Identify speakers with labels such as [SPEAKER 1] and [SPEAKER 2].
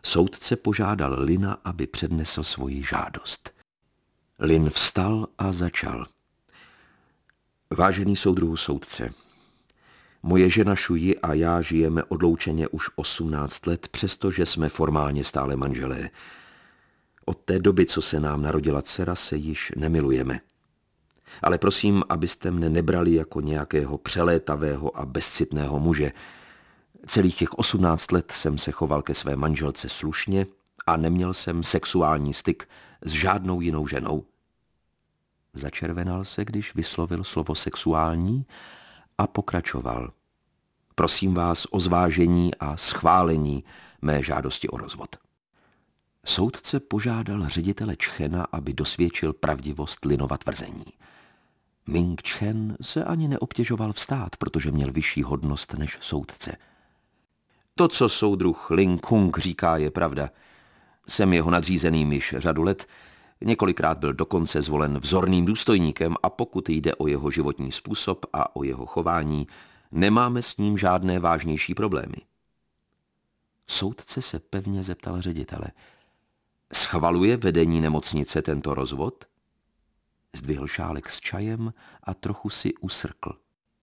[SPEAKER 1] Soudce požádal Lina, aby přednesl svoji žádost. Lin vstal a začal. Vážený soudruhu soudce, moje žena Šuji a já žijeme odloučeně už 18 let, přestože jsme formálně stále manželé. Od té doby, co se nám narodila dcera, se již nemilujeme. Ale prosím, abyste mne nebrali jako nějakého přelétavého a bezcitného muže. Celých těch 18 let jsem se choval ke své manželce slušně a neměl jsem sexuální styk s žádnou jinou ženou. Začervenal se, když vyslovil slovo sexuální a pokračoval. Prosím vás o zvážení a schválení mé žádosti o rozvod. Soudce požádal ředitele Čchena, aby dosvědčil pravdivost Linova tvrzení. Ming Čchen se ani neobtěžoval vstát, protože měl vyšší hodnost než soudce. To, co soudruh Ling Kung říká, je pravda. Jsem jeho nadřízeným již řadu let, několikrát byl dokonce zvolen vzorným důstojníkem a pokud jde o jeho životní způsob a o jeho chování, nemáme s ním žádné vážnější problémy. Soudce se pevně zeptal ředitele. Schvaluje vedení nemocnice tento rozvod? Zdvihl šálek s čajem a trochu si usrkl.